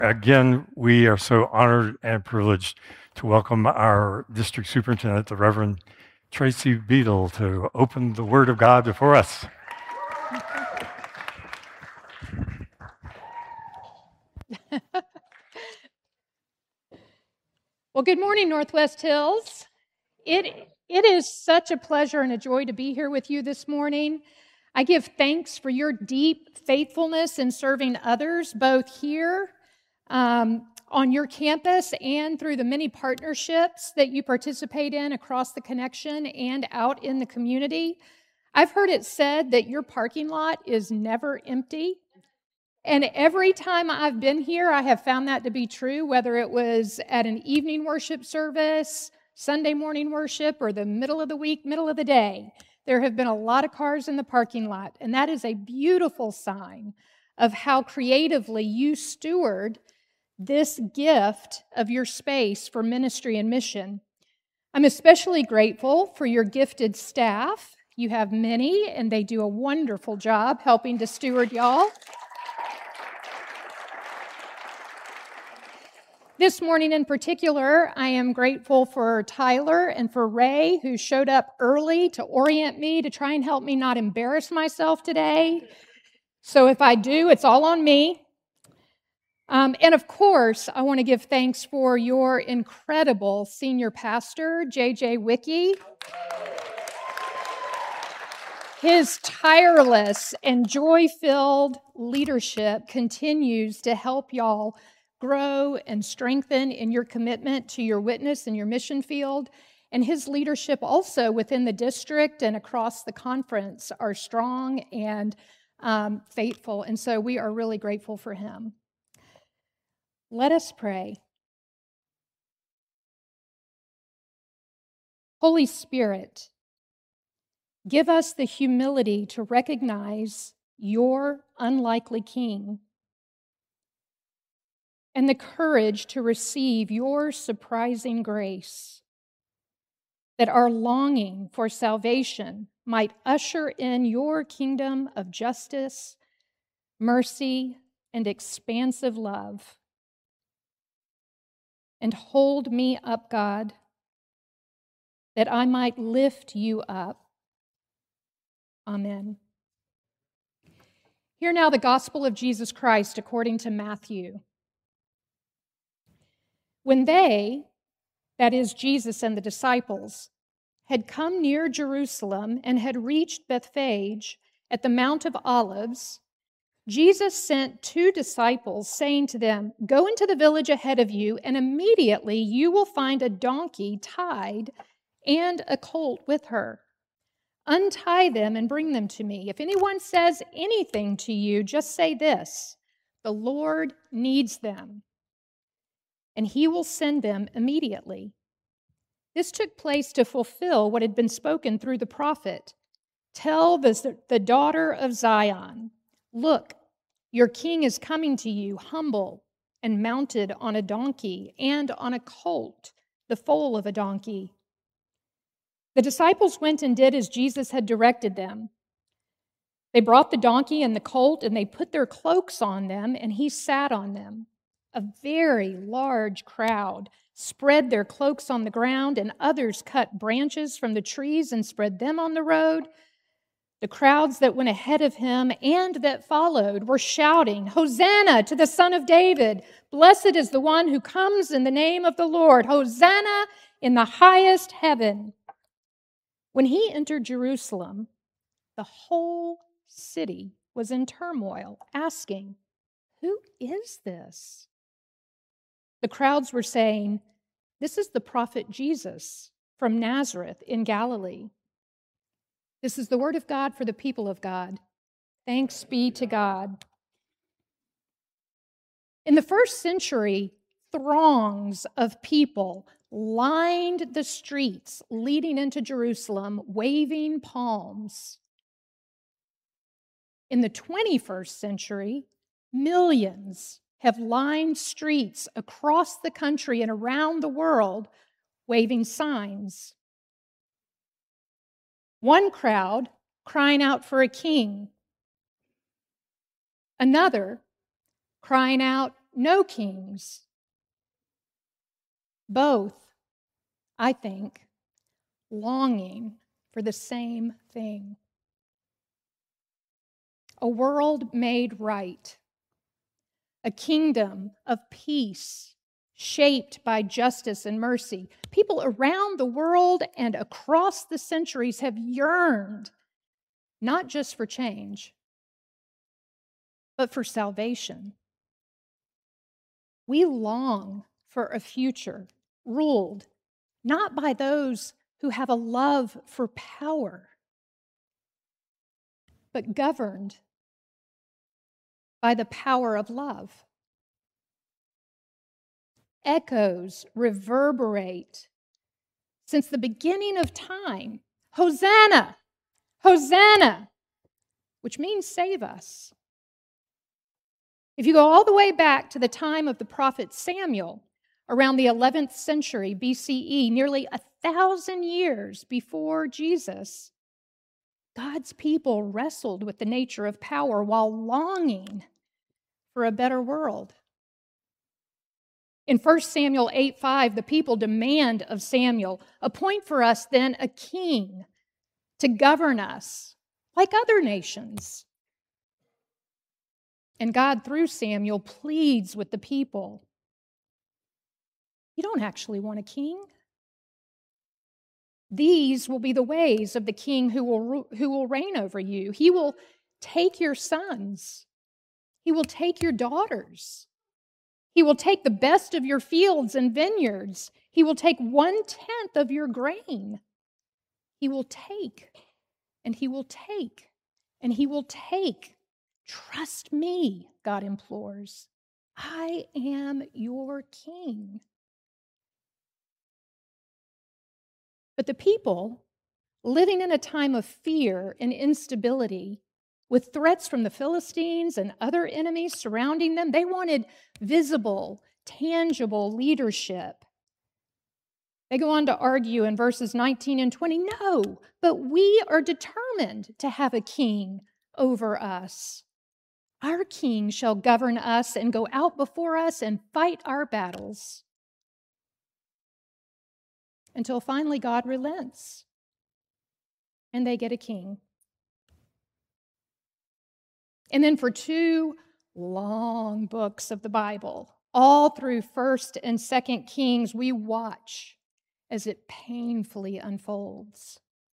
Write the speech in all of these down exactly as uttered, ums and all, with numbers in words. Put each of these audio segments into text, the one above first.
Again, we are so honored and privileged to welcome our district superintendent, the Reverend Tracy Beadle, to open the Word of God before us. Well, good morning, Northwest Hills. It, it is such a pleasure and a joy to be here with you this morning. I give thanks for your deep faithfulness in serving others, both here um, on your campus and through the many partnerships that you participate in across the connection and out in the community. I've heard it said that your parking lot is never empty. And every time I've been here, I have found that to be true, whether it was at an evening worship service, Sunday morning worship, or the middle of the week, middle of the day. There have been a lot of cars in the parking lot, and that is a beautiful sign of how creatively you steward this gift of your space for ministry and mission. I'm especially grateful for your gifted staff. You have many, and they do a wonderful job helping to steward y'all. This morning in particular, I am grateful for Tyler and for Ray, who showed up early to orient me, to try and help me not embarrass myself today. So if I do, it's all on me. Um, and of course, I want to give thanks for your incredible senior pastor, J J Wicke. His tireless and joy-filled leadership continues to help y'all grow and strengthen in your commitment to your witness and your mission field. And his leadership also within the district and across the conference are strong and um, faithful. And so we are really grateful for him. Let us pray. Holy Spirit, give us the humility to recognize your unlikely King and the courage to receive your surprising grace, that our longing for salvation might usher in your kingdom of justice, mercy, and expansive love. And hold me up, God, that I might lift you up. Amen. Hear now the gospel of Jesus Christ according to Matthew. When they, that is Jesus and the disciples, had come near Jerusalem and had reached Bethphage at the Mount of Olives, Jesus sent two disciples, saying to them, "Go into the village ahead of you, and immediately you will find a donkey tied and a colt with her. Untie them and bring them to me. If anyone says anything to you, just say this: 'The Lord needs them,' and he will send them immediately." This took place to fulfill what had been spoken through the prophet. "Tell the, the daughter of Zion, look, your king is coming to you, humble and mounted on a donkey and on a colt, the foal of a donkey." The disciples went and did as Jesus had directed them. They brought the donkey and the colt, and they put their cloaks on them, and he sat on them. A very large crowd spread their cloaks on the ground, and others cut branches from the trees and spread them on the road. The crowds that went ahead of him and that followed were shouting, "Hosanna to the Son of David! Blessed is the one who comes in the name of the Lord! Hosanna in the highest heaven!" When he entered Jerusalem, the whole city was in turmoil, asking, "Who is this?" The crowds were saying, "This is the prophet Jesus from Nazareth in Galilee." This is the word of God for the people of God. Thanks be to God. In the first century, throngs of people lined the streets leading into Jerusalem, waving palms. In the twenty-first century, millions have lined streets across the country and around the world, waving signs. One crowd crying out for a king. Another crying out, no kings. Both, I think, longing for the same thing. A world made right. A kingdom of peace shaped by justice and mercy. People around the world and across the centuries have yearned not just for change, but for salvation. We long for a future ruled not by those who have a love for power, but governed by the power of love. Echoes reverberate since the beginning of time. Hosanna! Hosanna! Which means save us. If you go all the way back to the time of the prophet Samuel, around the eleventh century B C E, nearly a thousand years before Jesus, God's people wrestled with the nature of power while longing for a better world. In First Samuel eight five, the people demand of Samuel, "Appoint for us then a king to govern us like other nations." And God, through Samuel, pleads with the people. You don't actually want a king. These will be the ways of the king who will, who will reign over you. He will take your sons. He will take your daughters. He will take the best of your fields and vineyards. He will take one-tenth of your grain. He will take, and he will take, and he will take. Trust me, God implores. I am your king. But the people, living in a time of fear and instability, with threats from the Philistines and other enemies surrounding them, they wanted visible, tangible leadership. They go on to argue in verses nineteen and twenty, no, but we are determined to have a king over us. Our king shall govern us and go out before us and fight our battles. Until finally God relents and they get a king. And then for two long books of the Bible, all through First and Second Kings, we watch as it painfully unfolds.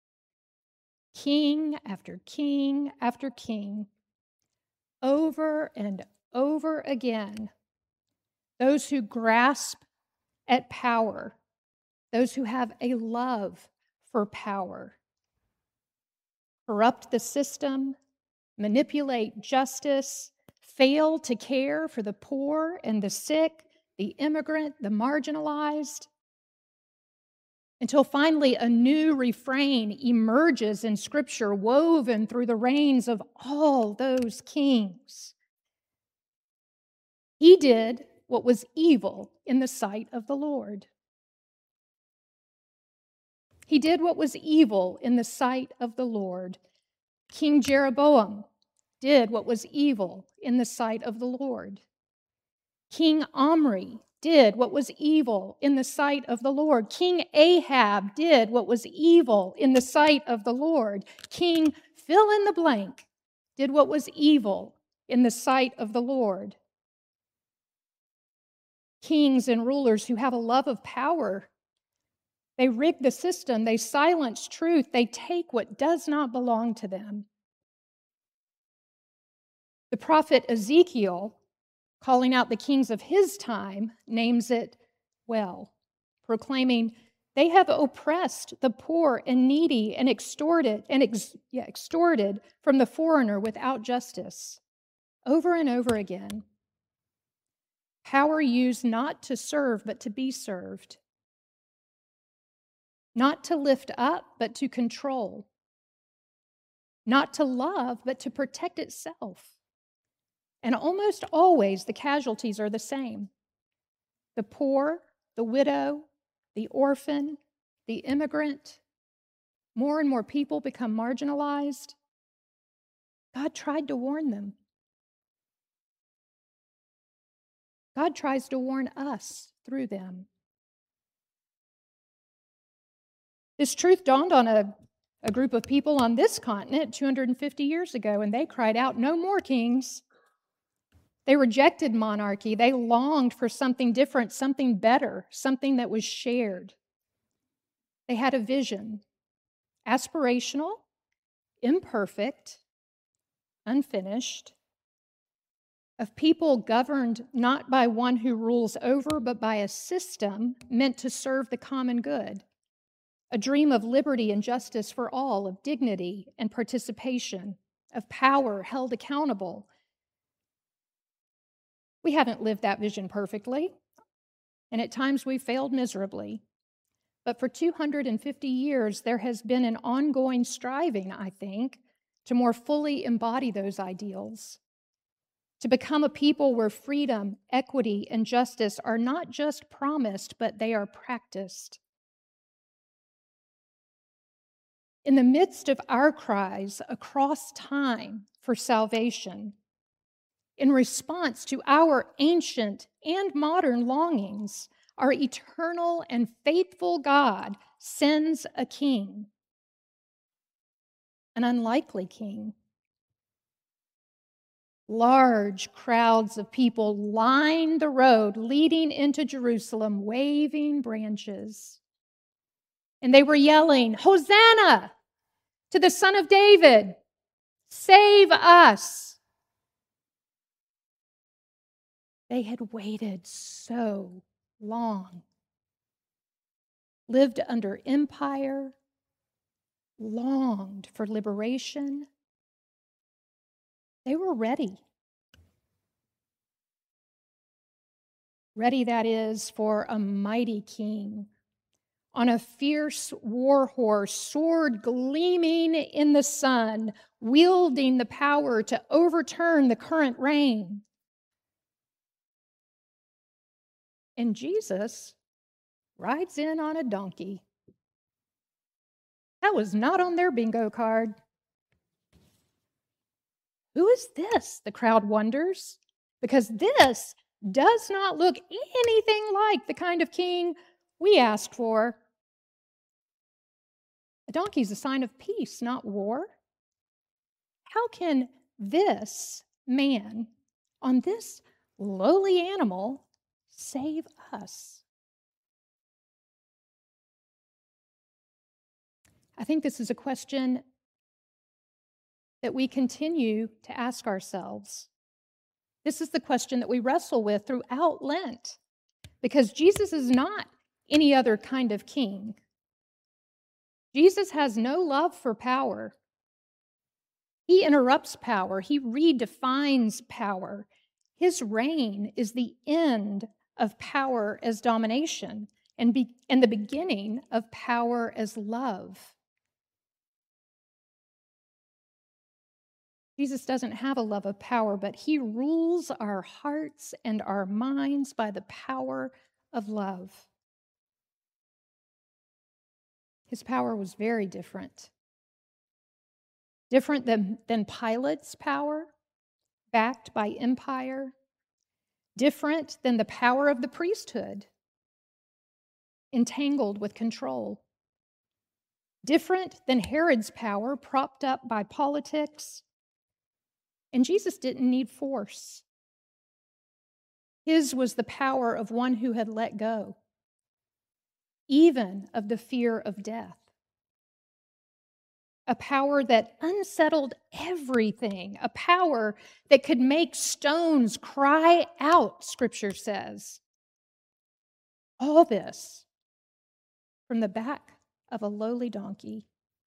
King after king after king, over and over again, those who grasp at power, those who have a love for power, corrupt the system, manipulate justice, fail to care for the poor and the sick, the immigrant, the marginalized, until finally a new refrain emerges in Scripture, woven through the reigns of all those kings. He did what was evil in the sight of the Lord. He did what was evil in the sight of the Lord. King Jeroboam did what was evil in the sight of the Lord. King Omri did what was evil in the sight of the Lord. King Ahab did what was evil in the sight of the Lord. King fill in the blank did what was evil in the sight of the Lord. Kings and rulers who have a love of power, they rig the system, they silence truth, they take what does not belong to them. The prophet Ezekiel, calling out the kings of his time, names it well, proclaiming, they have oppressed the poor and needy and extorted and ex, yeah, extorted from the foreigner without justice. Over and over again. Power used not to serve, but to be served. Not to lift up, but to control. Not to love, but to protect itself. And almost always the casualties are the same. The poor, the widow, the orphan, the immigrant. More and more people become marginalized. God tried to warn them. God tries to warn us through them. This truth dawned on a, a group of people on this continent two hundred fifty years ago, and they cried out, "No more kings." They rejected monarchy. They longed for something different, something better, something that was shared. They had a vision, aspirational, imperfect, unfinished, of people governed not by one who rules over, but by a system meant to serve the common good. A dream of liberty and justice for all, of dignity and participation, of power held accountable. We haven't lived that vision perfectly, and at times we've failed miserably. But for two hundred fifty years, there has been an ongoing striving, I think, to more fully embody those ideals, to become a people where freedom, equity, and justice are not just promised, but they are practiced. In the midst of our cries across time for salvation, in response to our ancient and modern longings, our eternal and faithful God sends a king, an unlikely king. Large crowds of people lined the road leading into Jerusalem, waving branches. And they were yelling, "Hosanna to the Son of David! Save us!" They had waited so long, lived under empire, longed for liberation. They were ready. Ready, that is, for a mighty king on a fierce war horse, sword gleaming in the sun, wielding the power to overturn the current reign. And Jesus rides in on a donkey. That was not on their bingo card. Who is this? The crowd wonders, because this does not look anything like the kind of king we asked for. A donkey is a sign of peace, not war. How can this man on this lowly animal save us? I think this is a question that we continue to ask ourselves. This is the question that we wrestle with throughout Lent, because Jesus is not any other kind of king. Jesus has no love for power. He interrupts power. He redefines power. His reign is the end of power as domination and, be, and the beginning of power as love. Jesus doesn't have a love of power, but he rules our hearts and our minds by the power of love. His power was very different. Different than, than Pilate's power, backed by empire. Different than the power of the priesthood, entangled with control. Different than Herod's power, propped up by politics. And Jesus didn't need force. His was the power of one who had let go, even of the fear of death. A power that unsettled everything, a power that could make stones cry out, Scripture says. All this from the back of a lowly donkey.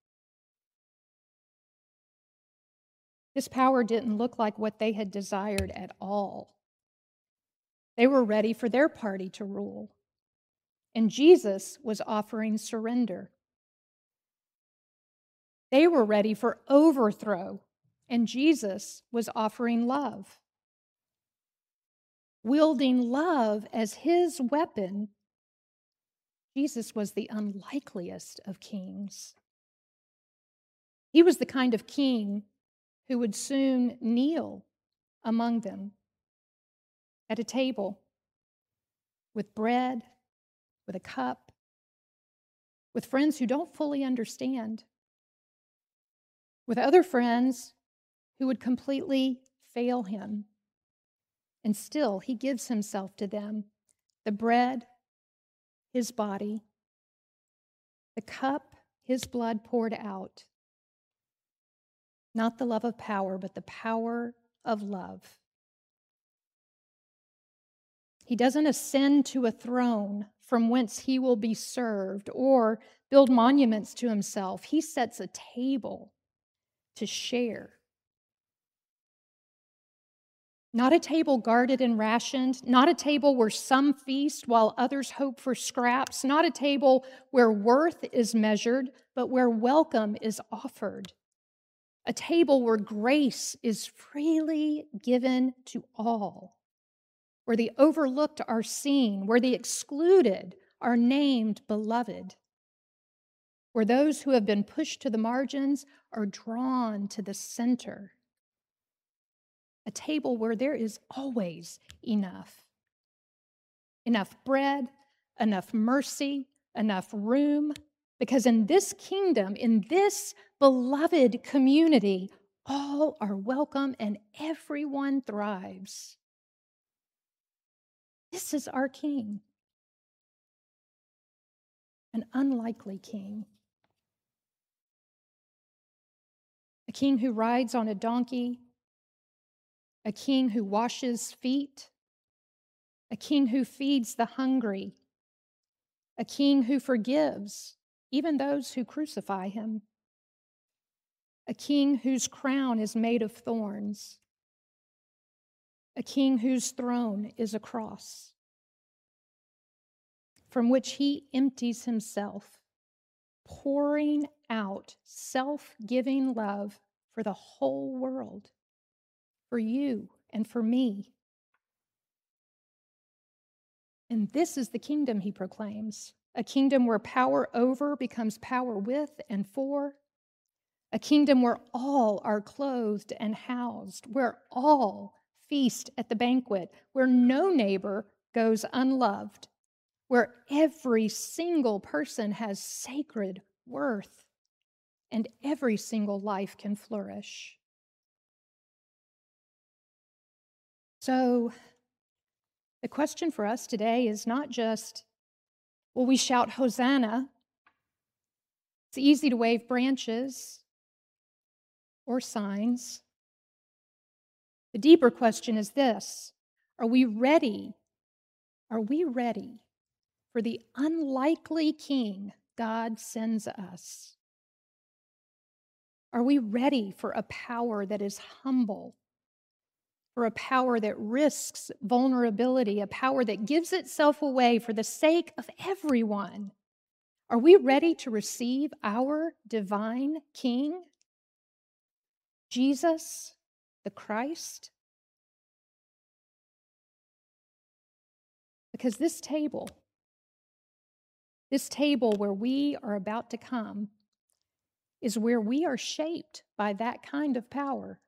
This power didn't look like what they had desired at all. They were ready for their party to rule, and Jesus was offering surrender. They were ready for overthrow, and Jesus was offering love. Wielding love as his weapon, Jesus was the unlikeliest of kings. He was the kind of king who would soon kneel among them at a table with bread, with a cup, with friends who don't fully understand, with other friends who would completely fail him. And still, he gives himself to them, the bread, his body, the cup, his blood poured out. Not the love of power, but the power of love. He doesn't ascend to a throne from whence he will be served or build monuments to himself. He sets a table to share. Not a table guarded and rationed, not a table where some feast while others hope for scraps, not a table where worth is measured, but where welcome is offered. A table where grace is freely given to all, where the overlooked are seen, where the excluded are named beloved, where those who have been pushed to the margins are drawn to the center. A table where there is always enough. Enough bread, enough mercy, enough room, because in this kingdom, in this beloved community, all are welcome and everyone thrives. This is our King, an unlikely King. A King who rides on a donkey, a King who washes feet, a King who feeds the hungry, a King who forgives even those who crucify him, a King whose crown is made of thorns, a King whose throne is a cross, from which he empties himself, pouring out self-giving love for the whole world, for you and for me. And this is the kingdom he proclaims, a kingdom where power over becomes power with and for, a kingdom where all are clothed and housed, where all feast at the banquet, where no neighbor goes unloved, where every single person has sacred worth and every single life can flourish. So, the question for us today is not just, will we shout Hosanna? It's easy to wave branches or signs. The deeper question is this: are we ready? Are we ready for the unlikely King God sends us? Are we ready for a power that is humble? For a power that risks vulnerability, a power that gives itself away for the sake of everyone? Are we ready to receive our divine King, Jesus the Christ? Because this table, this table where we are about to come, is where we are shaped by that kind of power.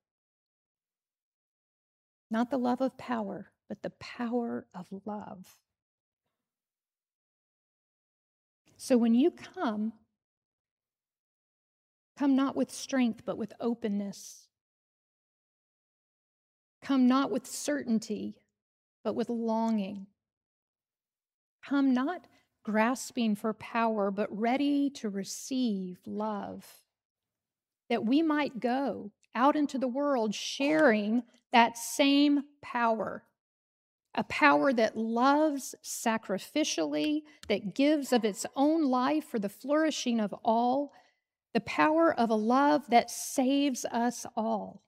Not the love of power, but the power of love. So when you come, come not with strength, but with openness. Come not with certainty, but with longing. Come not grasping for power, but ready to receive love, that we might go out into the world sharing that same power, a power that loves sacrificially, that gives of its own life for the flourishing of all, the power of a love that saves us all.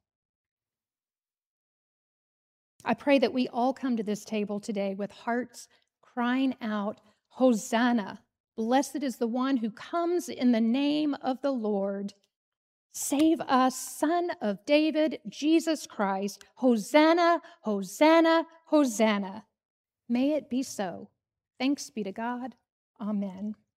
I pray that we all come to this table today with hearts crying out, Hosanna, blessed is the one who comes in the name of the Lord. Save us, Son of David, Jesus Christ. Hosanna, Hosanna, Hosanna. May it be so. Thanks be to God. Amen.